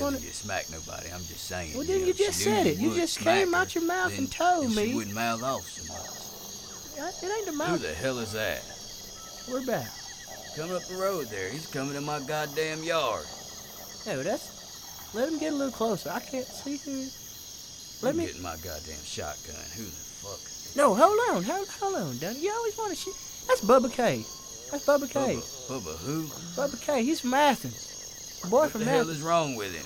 wanna... to smack nobody. I'm just saying. Well, then you just said it. You just came out your mouth and told me. She wouldn't mouth off so much. It ain't the mouth. Who the hell is that? Where about? Coming up the road there. He's coming in my goddamn yard. No, that's... Let him get a little closer. I can't see who... Let me... getting my goddamn shotgun. Who the fuck? No, hold on, Dunny. You always want to shoot... That's Bubba K. That's Bubba K. Bubba who? Bubba K. He's from Athens. A boy from Athens. What the hell is wrong with him?